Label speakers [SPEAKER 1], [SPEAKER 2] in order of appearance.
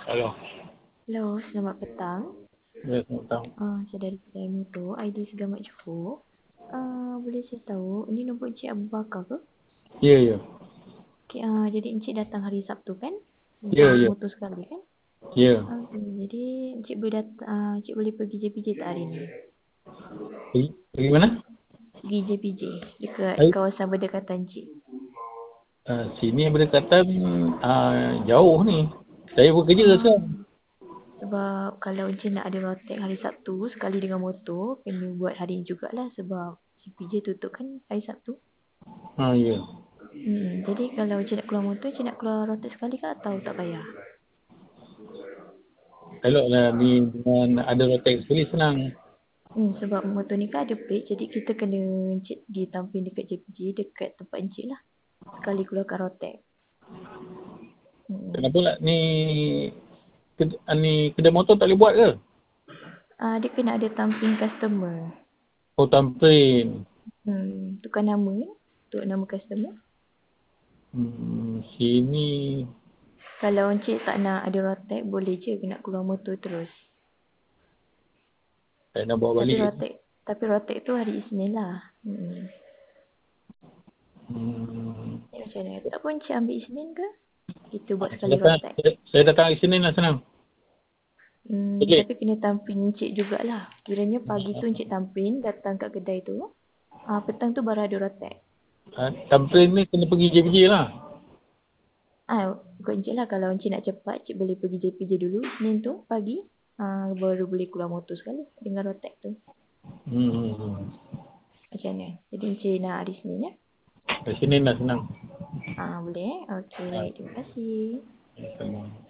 [SPEAKER 1] Halo.
[SPEAKER 2] Hello, selamat petang.
[SPEAKER 1] Ya, selamat petang.
[SPEAKER 2] Saya dari kedai motor, ID Segamat Johor. Boleh saya tahu, ini nombor Encik Abu Bakar ke?
[SPEAKER 1] Ya, ya.
[SPEAKER 2] Okay, jadi Encik datang hari Sabtu kan?
[SPEAKER 1] Ya,
[SPEAKER 2] Untuk
[SPEAKER 1] ya.
[SPEAKER 2] motor sekali kan?
[SPEAKER 1] Ya.
[SPEAKER 2] Okay, jadi Encik boleh Encik boleh pergi JPJ tak hari ni?
[SPEAKER 1] Pergi mana?
[SPEAKER 2] Pergi JPJ dekat
[SPEAKER 1] Hai.
[SPEAKER 2] kawasan berdekatan Encik.
[SPEAKER 1] Sini berdekatan jauh ni. Saya bekerja sekarang.
[SPEAKER 2] Sebab kalau Encik nak ada rotek hari Sabtu sekali dengan motor, kena buat hari ni jugalah sebab JPJ tutup kan hari Sabtu.
[SPEAKER 1] Ya.
[SPEAKER 2] Jadi kalau Encik nak keluar motor, Encik nak keluar rotek sekali ke atau tak payah?
[SPEAKER 1] Kalau lah ni dengan ada rotek sekali senang.
[SPEAKER 2] Sebab motor ni kan ada plate, jadi kita kena Encik pergi tamping dekat JPJ, dekat tempat Encik lah. Sekali keluarkan rotek.
[SPEAKER 1] Kenapa lah ni kedai motor tak boleh buat ke?
[SPEAKER 2] Dia kena ada tamping customer.
[SPEAKER 1] Oh, tamprin.
[SPEAKER 2] Tukar nama ya, untuk nama customer.
[SPEAKER 1] Sini
[SPEAKER 2] Kalau Encik tak nak ada rotek, boleh je nak keluar motor terus.
[SPEAKER 1] saya nak bawa balik.
[SPEAKER 2] Tapi rotek tu hari Isnin lah. Macam mana? Tak pun Encik ambil Isnin ke? Kita buat sekali rotek.
[SPEAKER 1] Saya datang hari Senin lah senang.
[SPEAKER 2] Tapi kena tampin Encik jugalah. Kiranya pagi tu Encik tampin, datang kat kedai tu. Petang tu baru ada rotek.
[SPEAKER 1] Tamprin ni kena pergi JPJ lah.
[SPEAKER 2] Ikut Encik lah. Kalau Encik nak cepat, Encik boleh pergi JPJ dulu. Senin tu pagi. Baru boleh keluar motor sekali dengan rotek tu. Macam mana? Jadi Encik nak hari Senin ya?
[SPEAKER 1] Hari Senin lah senang.
[SPEAKER 2] Boleh. Okey, baik. Terima kasih.